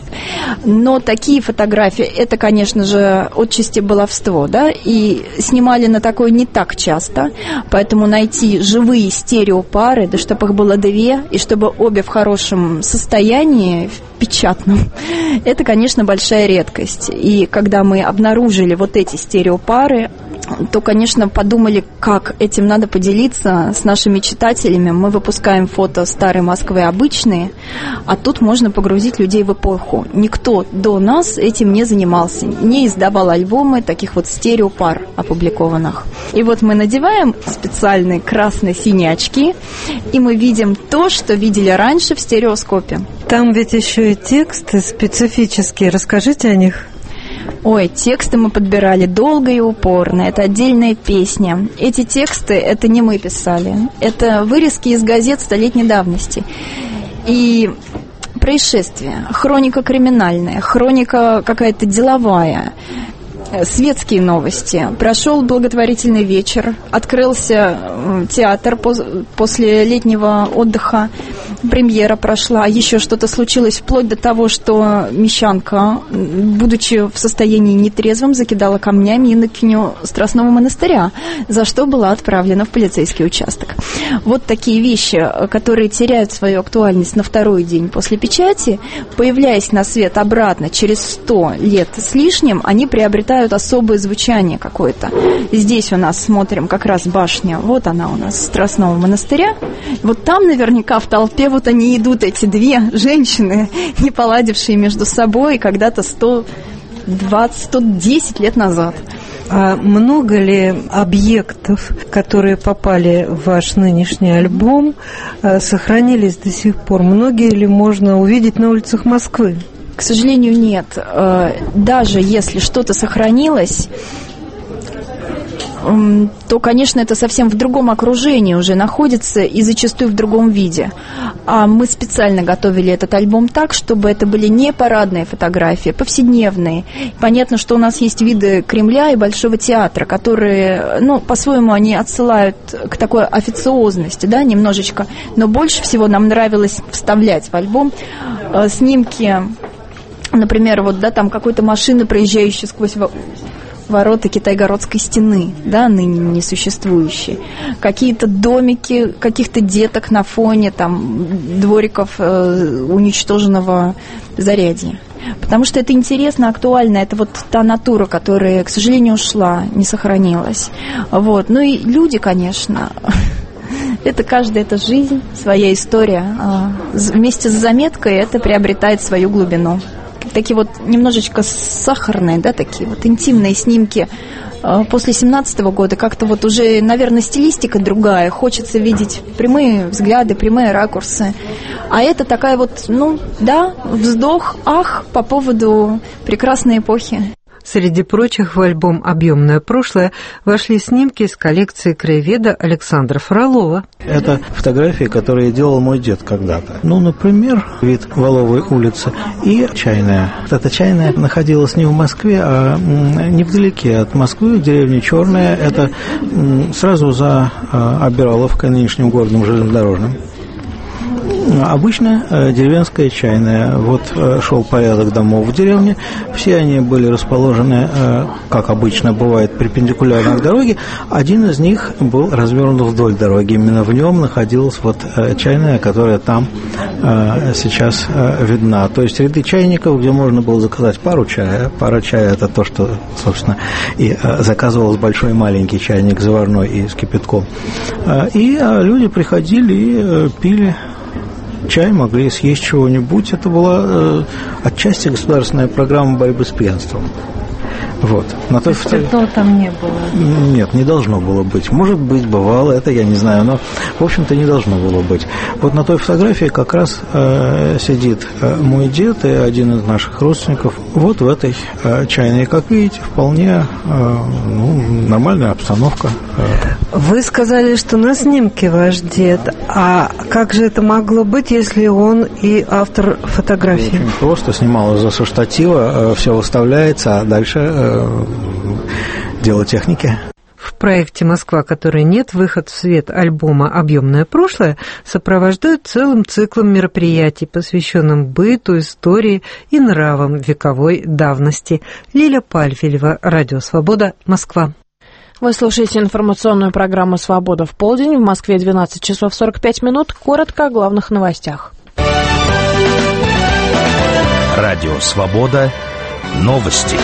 Но такие фотографии, это, конечно же, отчасти баловство, да, и снимали на такое не так часто. Поэтому найти живые стереопары, да чтобы их было две, и чтобы обе в хорошем состоянии, в печатном, это, конечно, большая редкость. И когда мы обнаружили вот эти стереопары, то, конечно, подумали, как этим надо поделиться с нашими читателями. Мы выпускаем фото старой Москвы обычные, а тут можно погрузить людей в эпоху. Никто до нас этим не занимался, не издавал альбомы таких вот стереопар опубликованных. И вот мы надеваем специальные красно-синие очки, и мы видим то, что видели раньше в стереоскопе. Там ведь еще и тексты специфические. Расскажите о них. Ой, тексты мы подбирали долго и упорно. Это отдельная песня. Эти тексты, это не мы писали. Это вырезки из газет столетней давности. И происшествия, хроника криминальная, хроника какая-то деловая, светские новости. Прошел благотворительный вечер, открылся театр после летнего отдыха, премьера прошла, еще что-то случилось, вплоть до того, что мещанка, будучи в состоянии нетрезвом, закидала камнями инокиню Страстного монастыря, за что была отправлена в полицейский участок. Вот такие вещи, которые теряют свою актуальность на второй день после печати, появляясь на свет обратно через сто лет с лишним, они приобретают особое звучание какое-то. Здесь у нас смотрим как раз башня, вот она у нас Страстного монастыря. Вот там наверняка в толпе вот они идут, эти две женщины, не поладившие между собой когда-то сто двадцать - сто десять лет назад. А много ли объектов, которые попали в ваш нынешний альбом, сохранились до сих пор? Многие ли можно увидеть на улицах Москвы? К сожалению, нет. Даже если что-то сохранилось, то, конечно, это совсем в другом окружении уже находится и зачастую в другом виде. А мы специально готовили этот альбом так, чтобы это были не парадные фотографии, а повседневные. Понятно, что у нас есть виды Кремля и Большого театра, которые, ну, по-своему, они отсылают к такой официозности, да, немножечко. Но больше всего нам нравилось вставлять в альбом э, снимки, например, вот, да, там какой-то машины, проезжающей сквозь ворота Китайгородской стены, да, ныне несуществующие, какие-то домики каких-то деток на фоне там двориков э, уничтоженного Зарядья. Потому что это интересно, актуально, это вот та натура, которая, к сожалению, ушла, не сохранилась. Вот. Ну и люди, конечно, это каждая, это жизнь, своя история. Вместе с заметкой это приобретает свою глубину. Такие вот немножечко сахарные, да, такие вот интимные снимки после семнадцатого года. Как-то вот уже, наверное, стилистика другая. Хочется видеть прямые взгляды, прямые ракурсы. А это такая вот, ну, да, вздох, ах, по поводу прекрасной эпохи. Среди прочих в альбом «Объемное прошлое» вошли снимки из коллекции краеведа Александра Фролова. Это фотографии, которые делал мой дед когда-то. Ну, например, вид Воловой улицы и чайная. Эта чайная находилась не в Москве, а невдалеке от Москвы, в деревне Черная. Это сразу за Обираловкой, нынешним городом железнодорожным. Обычно э, деревенская чайная. Вот э, шел порядок домов в деревне. Все они были расположены, э, как обычно бывает, перпендикулярно к дороге. Один из них был развернут вдоль дороги. Именно в нем находилась вот э, чайная, которая там э, сейчас э, видна. То есть ряды чайников, где можно было заказать пару чая. Пара чая – это то, что, собственно, и э, заказывалось большой и маленький чайник заварной и с кипятком. Э, и э, люди приходили и э, пили чай, могли съесть чего-нибудь. Это была э, отчасти государственная программа борьбы с пьянством. Вот. На той Спиртного фото... там не было? Нет, не должно было быть. Может быть, бывало, это я не знаю, но, в общем-то, не должно было быть. Вот на той фотографии как раз э, сидит э, мой дед и один из наших родственников вот в этой э, чайной. Как видите, вполне э, ну, нормальная обстановка. Вы сказали, что на снимке ваш дед. А как же это могло быть, если он и автор фотографии? Очень просто. Снималось за со штатива, э, все выставляется, а дальше э, дело техники. В проекте «Москва, которой нет», выход в свет альбома «Объемное прошлое» сопровождают целым циклом мероприятий, посвященным быту, истории и нравам вековой давности. Лиля Пальфилева, Радио Свобода, Москва. Вы слушаете информационную программу «Свобода в полдень». В Москве двенадцать часов сорок пять минут. Коротко о главных новостях. Радио «Свобода». Новости.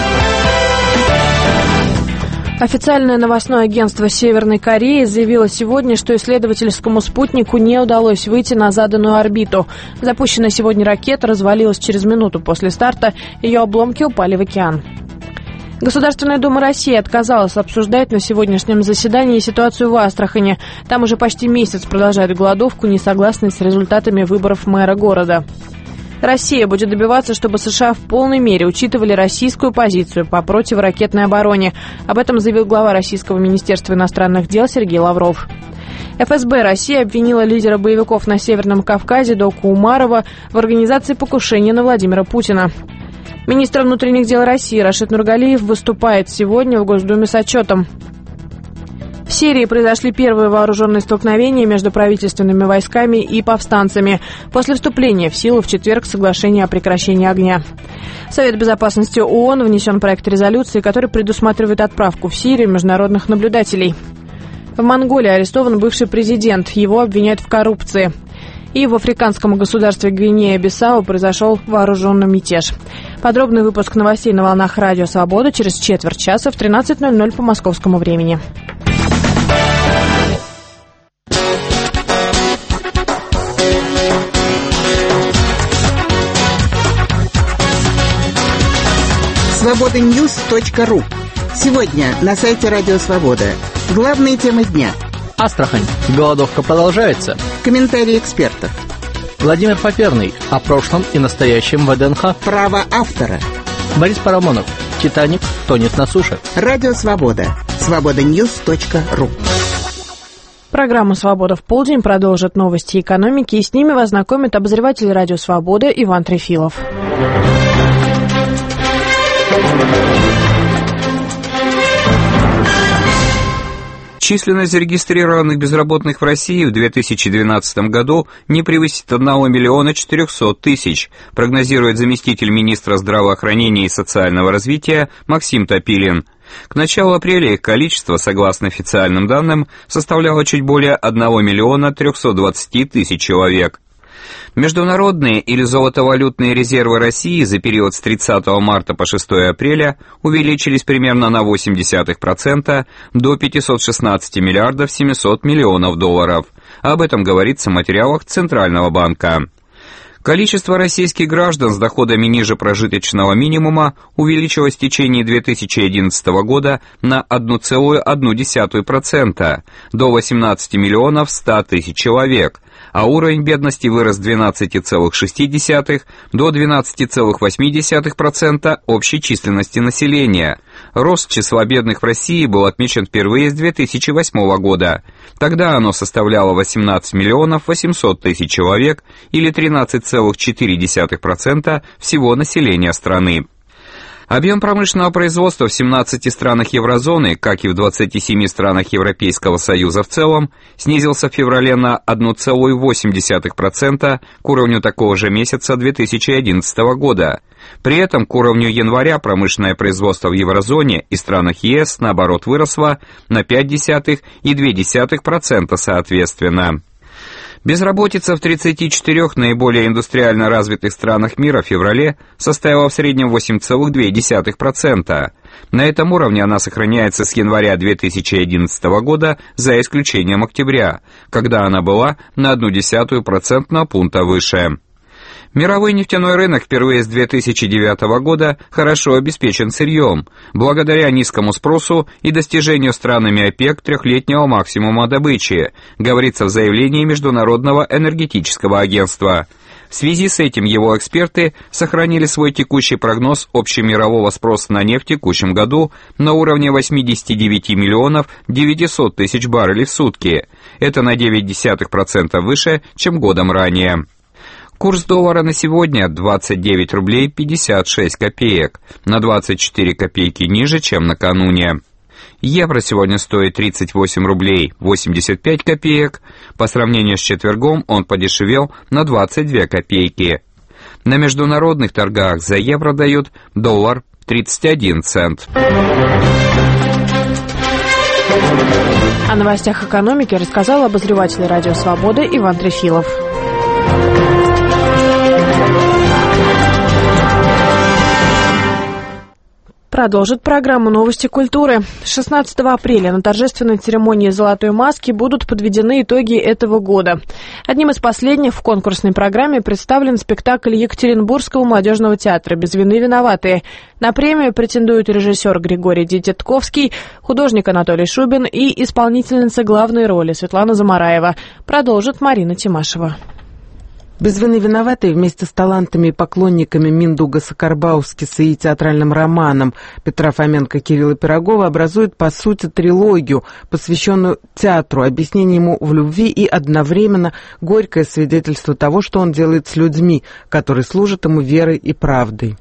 Официальное новостное агентство Северной Кореи заявило сегодня, что исследовательскому спутнику не удалось выйти на заданную орбиту. Запущенная сегодня ракета развалилась через минуту после старта, ее обломки упали в океан. Государственная Дума России отказалась обсуждать на сегодняшнем заседании ситуацию в Астрахани. Там уже почти месяц продолжают голодовку, не согласные с результатами выборов мэра города. Россия будет добиваться, чтобы США в полной мере учитывали российскую позицию по противоракетной обороне. Об этом заявил глава Российского министерства иностранных дел Сергей Лавров. эф эс бэ России обвинила лидера боевиков на Северном Кавказе Доку Умарова в организации покушения на Владимира Путина. Министр внутренних дел России Рашид Нургалиев выступает сегодня в Госдуме с отчетом. В Сирии произошли первые вооруженные столкновения между правительственными войсками и повстанцами после вступления в силу в четверг соглашения о прекращении огня. В Совет безопасности ООН внесен проект резолюции, который предусматривает отправку в Сирию международных наблюдателей. В Монголии арестован бывший президент. Его обвиняют в коррупции. И в африканском государстве Гвинея-Бисау произошел вооруженный мятеж. Подробный выпуск новостей на волнах Радио Свобода через четверть часа в тринадцать ноль ноль по московскому времени. свобода ньюс точка ру. Сегодня на сайте Радио Свобода. Главные темы дня. Астрахань. Голодовка продолжается. Комментарии экспертов. Владимир Поперный о прошлом и настоящем ВДНХ. Право автора. Борис Парамонов. «Титаник» тонет на суше. Радио «Свобода». свобода ньюс точка ру. Программу «Свобода в полдень» продолжат новости экономики, и с ними вас знакомит обозреватель радио «Свобода» Иван Трефилов. Численность зарегистрированных безработных в России в две тысячи двенадцатом году не превысит одного миллиона четырехсот тысяч, прогнозирует заместитель министра здравоохранения и социального развития Максим Топилин. К началу апреля их количество, согласно официальным данным, составляло чуть более одного миллиона трехсот двадцати тысяч человек. Международные или золотовалютные резервы России за период с тридцатого марта по шестого апреля увеличились примерно на восемь десятых процента до пятисот шестнадцати миллиардов семисот миллионов долларов. Об этом говорится в материалах Центрального банка. Количество российских граждан с доходами ниже прожиточного минимума увеличилось в течение две тысячи одиннадцатого года на одна целая одна десятая процента до восемнадцати миллионов ста тысяч человек, а уровень бедности вырос с двенадцати целых шести десятых до двенадцати целых восьми десятых процента общей численности населения. Рост числа бедных в России был отмечен впервые с две тысячи восьмого года. Тогда оно составляло восемнадцать миллионов восемьсот тысяч человек или тринадцать целых четыре десятых процента всего населения страны. Объем промышленного производства в семнадцати странах еврозоны, как и в двадцати семи странах Европейского Союза в целом, снизился в феврале на одна целая восемь десятых процента к уровню такого же месяца две тысячи одиннадцатого года. При этом к уровню января промышленное производство в еврозоне и странах ЕС, наоборот, выросло на пять десятых и две десятых процента соответственно. Безработица в тридцати четырёх наиболее индустриально развитых странах мира в феврале составила в среднем восемь целых две десятых процента. На этом уровне она сохраняется с января две тысячи одиннадцатого года, за исключением октября, когда она была на одну десятую процентного пункта выше. Мировой нефтяной рынок впервые с две тысячи девятого года хорошо обеспечен сырьем, благодаря низкому спросу и достижению странами ОПЕК трехлетнего максимума добычи, говорится в заявлении Международного энергетического агентства. В связи с этим его эксперты сохранили свой текущий прогноз общемирового спроса на нефть в текущем году на уровне восьмидесяти девяти миллионов девятисот тысяч баррелей в сутки. Это на девять десятых процента выше, чем годом ранее. Курс доллара на сегодня двадцать девять рублей пятьдесят шесть копеек, на двадцать четыре копейки ниже, чем накануне. Евро сегодня стоит тридцать восемь рублей восемьдесят пять копеек, по сравнению с четвергом он подешевел на двадцать две копейки. На международных торгах за евро дают доллар тридцать один цент. О новостях экономики рассказал обозреватель радио «Свобода» Иван Трефилов. Продолжит программу «Новости культуры». шестнадцатого апреля на торжественной церемонии «Золотой маски» будут подведены итоги этого года. Одним из последних в конкурсной программе представлен спектакль Екатеринбургского молодежного театра «Без вины виноватые». На премию претендуют режиссер Григорий Дедятковский, художник Анатолий Шубин и исполнительница главной роли Светлана Замараева. Продолжит Марина Тимашева. «Без вины виноватые» вместе с талантами и поклонниками Миндуга Сакарбаускиса и театральным романом Петра Фоменко Кирилла Пирогова образуют, по сути, трилогию, посвященную театру, объяснение ему в любви и одновременно горькое свидетельство того, что он делает с людьми, которые служат ему верой и правдой.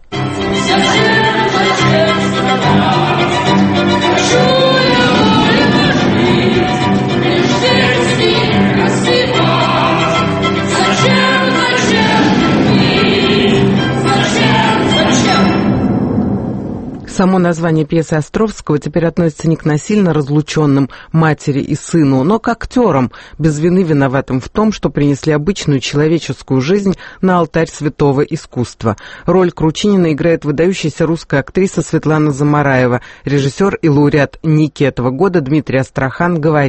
Само название пьесы Островского теперь относится не к насильно разлученным матери и сыну, но к актерам, без вины виноватым в том, что принесли обычную человеческую жизнь на алтарь святого искусства. Роль Кручинина играет выдающаяся русская актриса Светлана Замараева. Режиссер и лауреат Ники этого года Дмитрий Астрахан говорит: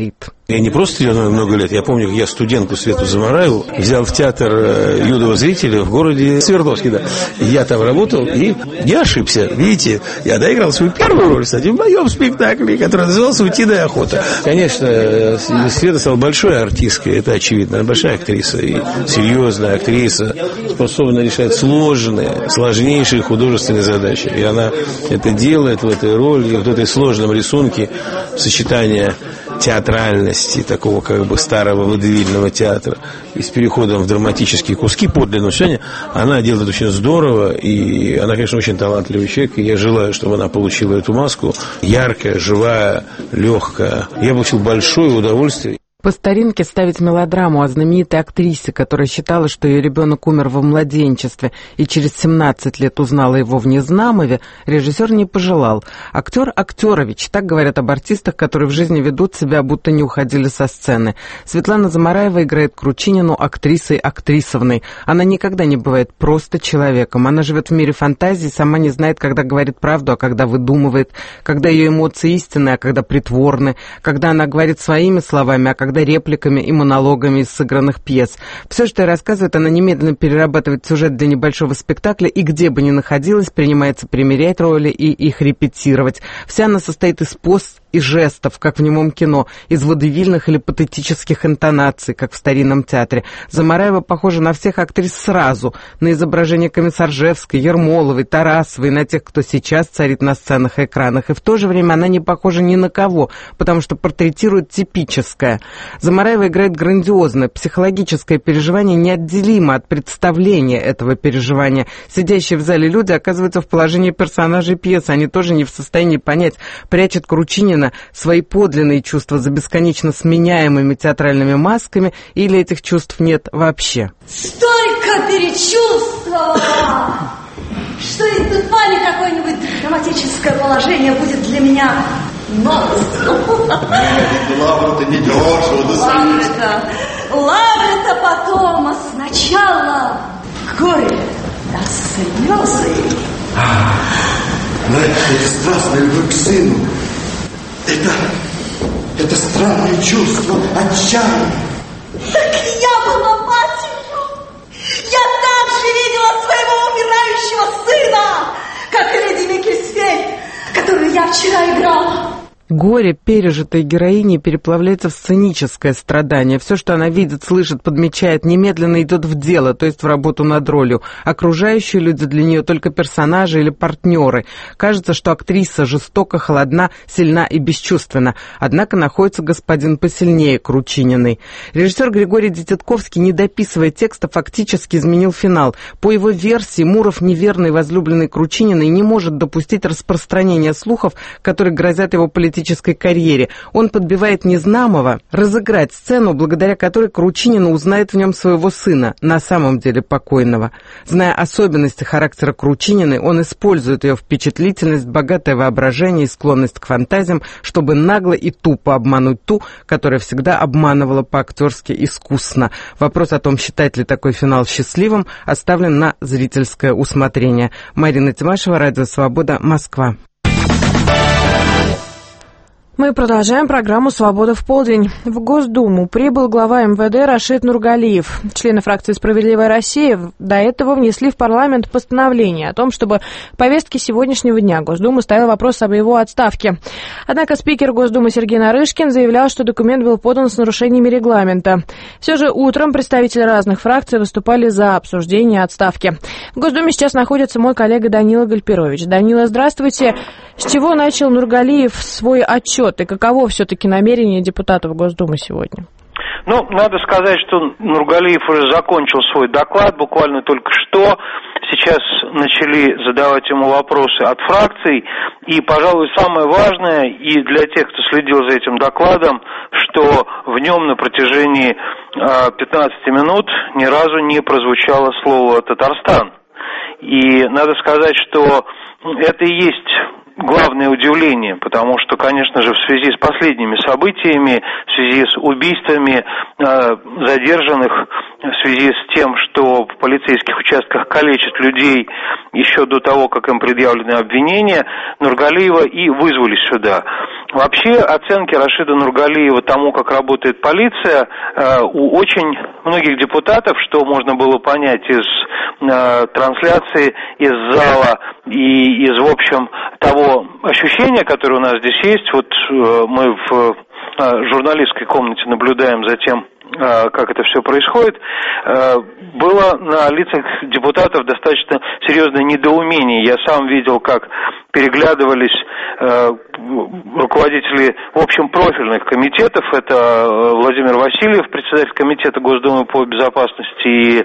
Я не просто ее много лет, я помню, как я студентку Свету Замараеву взял в театр юного зрителя в городе Свердловске, да. Я там работал, и я ошибся, видите, я доиграл свою первую роль, кстати, в моем спектакле, который назывался «Утиная охота». Конечно, Света стала большой артисткой, это очевидно, она большая актриса, и серьезная актриса, способна решать сложные, сложнейшие художественные задачи, и она это делает в этой роли, в этой сложном рисунке сочетания театральности, такого как бы старого водевильного театра, и с переходом в драматические куски подлинного сегодня, она делает это очень здорово, и она, конечно, очень талантливый человек, и я желаю, чтобы она получила эту маску, яркая, живая, легкая. Я получил большое удовольствие. По старинке ставить мелодраму о знаменитой актрисе, которая считала, что ее ребенок умер во младенчестве и через семнадцать лет узнала его в Незнамове, режиссер не пожелал. Актер Актерович, так говорят об артистах, которые в жизни ведут себя, будто не уходили со сцены. Светлана Замараева играет Кручинину актрисой актрисовной. Она никогда не бывает просто человеком. Она живет в мире фантазии, сама не знает, когда говорит правду, а когда выдумывает, когда ее эмоции истинны, а когда притворны, когда она говорит своими словами, а когда когда репликами и монологами из сыгранных пьес. Все, что ей рассказывает, она немедленно перерабатывает сюжет для небольшого спектакля и где бы ни находилась, принимается примерять роли и их репетировать. Вся она состоит из поз и жестов, как в немом кино, из водевильных или патетических интонаций, как в старинном театре. Замараева похожа на всех актрис сразу, на изображения Комиссаржевской, Ермоловой, Тарасовой, на тех, кто сейчас царит на сценах и экранах. И в то же время она не похожа ни на кого, потому что портретирует типическое. Замараева играет грандиозное, психологическое переживание неотделимо от представления этого переживания. Сидящие в зале люди оказываются в положении персонажей пьесы. Они тоже не в состоянии понять, прячет Кручинина свои подлинные чувства за бесконечно сменяемыми театральными масками, или этих чувств нет вообще. Столько перечувствовала, что едва ли какое-нибудь драматическое положение будет для меня новостью. Лавры-то не дешево. Лавры-то, лавры-то потом, а сначала горе да слезы. Знаете, это страстная любовь к сыну. Это, это странное чувство отчаяния. Так я была матерью. Я также видела своего умирающего сына, как и леди Микельсфельд, которую я вчера играла. Горе пережитой героини переплавляется в сценическое страдание. Все, что она видит, слышит, подмечает, немедленно идет в дело, то есть в работу над ролью. Окружающие люди для нее только персонажи или партнеры. Кажется, что актриса жестоко, холодна, сильна и бесчувственна. Однако находится господин посильнее Кручининой. Режиссер Григорий Дитятковский, не дописывая текста, фактически изменил финал. По его версии, Муров, неверный возлюбленный Кручининой, не может допустить распространения слухов, которые грозят его политической карьере. Он подбивает Незнамова разыграть сцену, благодаря которой Кручинина узнает в нем своего сына, на самом деле покойного. Зная особенности характера Кручининой, он использует ее впечатлительность, богатое воображение и склонность к фантазиям, чтобы нагло и тупо обмануть ту, которая всегда обманывала по-актерски искусно. Вопрос о том, считать ли такой финал счастливым, оставлен на зрительское усмотрение. Марина Тимашева, Радио Свобода, Москва. Мы продолжаем программу «Свобода в полдень». В Госдуму прибыл глава эм вэ дэ Рашид Нургалиев. Члены фракции «Справедливая Россия» до этого внесли в парламент постановление о том, чтобы в повестке сегодняшнего дня Госдумы стоял вопрос об его отставке. Однако спикер Госдумы Сергей Нарышкин заявлял, что документ был подан с нарушениями регламента. Все же утром представители разных фракций выступали за обсуждение отставки. В Госдуме сейчас находится мой коллега Данила Гальперович. Данила, здравствуйте. С чего начал Нургалиев свой отчет? И каково все-таки намерение депутатов Госдумы сегодня? Ну, надо сказать, что Нургалиев уже закончил свой доклад буквально только что. Сейчас начали задавать ему вопросы от фракций. И, пожалуй, самое важное, и для тех, кто следил за этим докладом, что в нем на протяжении пятнадцати минут ни разу не прозвучало слово «Татарстан». И надо сказать, что это и есть главное удивление, потому что, конечно же, в связи с последними событиями, в связи с убийствами э, задержанных, в связи с тем, что в полицейских участках калечат людей еще до того, как им предъявлены обвинения, Нургалиева и вызвали сюда. Вообще, оценки Рашида Нургалиева тому, как работает полиция, у очень многих депутатов, что можно было понять из трансляции, из зала и из, в общем, того ощущения, которое у нас здесь есть. Вот мы в журналистской комнате наблюдаем за тем, как это все происходит, было на лицах депутатов достаточно серьезное недоумение. Я сам видел, как переглядывались руководители, в общем, профильных комитетов. Это Владимир Васильев, председатель комитета Госдумы по безопасности, и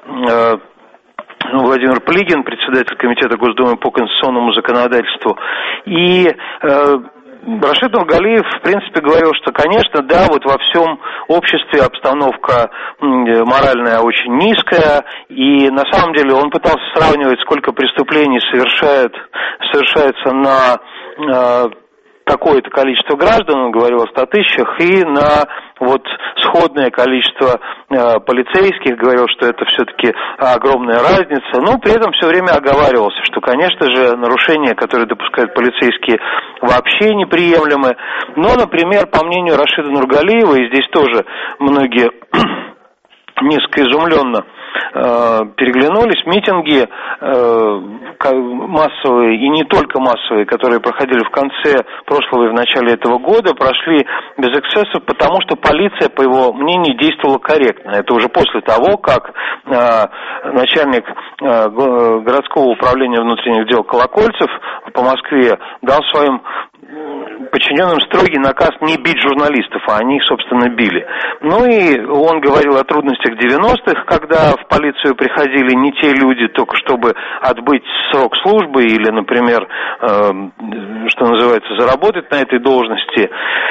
Владимир Плигин, председатель комитета Госдумы по конституционному законодательству. И Рашид Нургалиев, в принципе, говорил, что, конечно, да, вот во всем обществе обстановка моральная очень низкая, и на самом деле он пытался сравнивать, сколько преступлений совершает, совершается на э, такое-то количество граждан, он говорил о ста тысячах, и на вот сходное количество э, полицейских, говорил, что это все-таки огромная разница, но при этом все время оговаривался, что, конечно же, нарушения, которые допускают полицейские, вообще неприемлемы. Но, например, по мнению Рашида Нургалиева, и здесь тоже многие несколько изумленно э, переглянулись, митинги э, массовые, и не только массовые, которые проходили в конце прошлого и в начале этого года, прошли без эксцессов, потому что полиция, по его мнению, действовала корректно. Это уже после того, как э, начальник э, городского управления внутренних дел Колокольцев по Москве дал своим подчиненным строгий наказ не бить журналистов, а они их, собственно, били. Ну и он говорил о трудностях девяностых, когда в полицию приходили не те люди, только чтобы отбыть срок службы или, например, э, что называется, заработать на этой должности.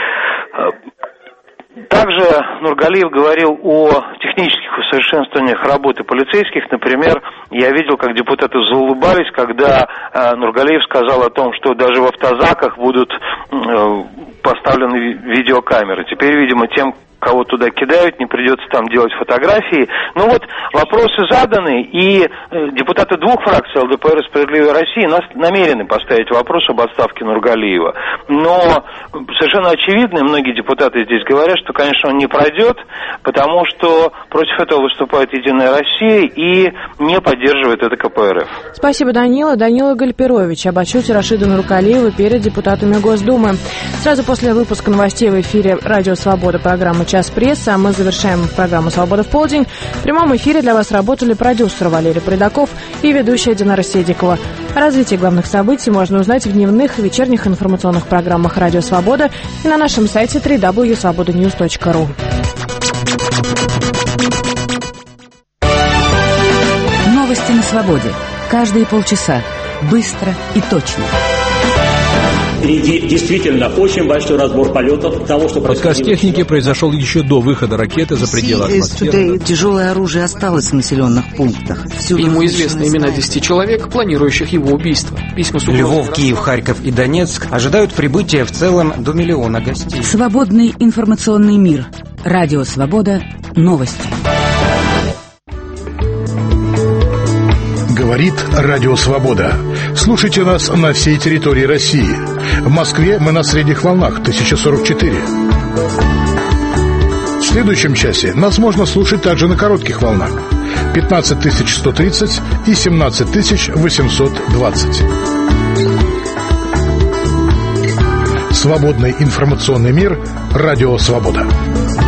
Также Нургалиев говорил о технических усовершенствованиях работы полицейских. Например, я видел, как депутаты заулыбались, когда э, Нургалиев сказал о том, что даже в автозаках будут э, поставлены видеокамеры. Теперь, видимо, тем, кого туда кидают, не придется там делать фотографии. Ну вот, вопросы заданы, и э, депутаты двух фракций, ЛДПР и «Справедливая Россия», нас намерены поставить вопрос об отставке Нургалиева. Но совершенно очевидно, и многие депутаты здесь говорят, что, конечно, он не пройдет, потому что против этого выступает «Единая Россия» и не поддерживает это ка пэ эр эф. Спасибо, Данила. Данила Гальперович об отчете Рашида Нургалиева перед депутатами Госдумы. Сразу после выпуска новостей в эфире «Радио Свобода» программы «Час прессы», а мы завершаем программу «Свобода в полдень». В прямом эфире для вас работали продюсер Валерий Придаков и ведущая Динара Седикова. О развитии главных событий можно узнать в дневных и вечерних информационных программах «Радио Свобода» и на нашем сайте дабл ю дабл ю дабл ю точка свобода ньюс точка ру. Новости на свободе. Каждые полчаса. Быстро и точно. Впереди действительно очень большой разбор полетов того, что Отказ техники произошел еще до выхода ракеты за пределы атмосферы. Тяжелое оружие осталось в населенных пунктах. Всюду Ему известны имена десяти человек, планирующих его убийство. Письма с Львов, Киев, Харьков и Донецк ожидают прибытия в целом до миллиона гостей. Свободный информационный мир. Радио Свобода. Новости. Говорит Радио Свобода. Слушайте нас на всей территории России. В Москве мы на средних волнах тысяча сорок четыре. В следующем часе нас можно слушать также на коротких волнах пятнадцать тысяч сто тридцать и семнадцать тысяч восемьсот двадцать. Свободный информационный мир. Радио Свобода.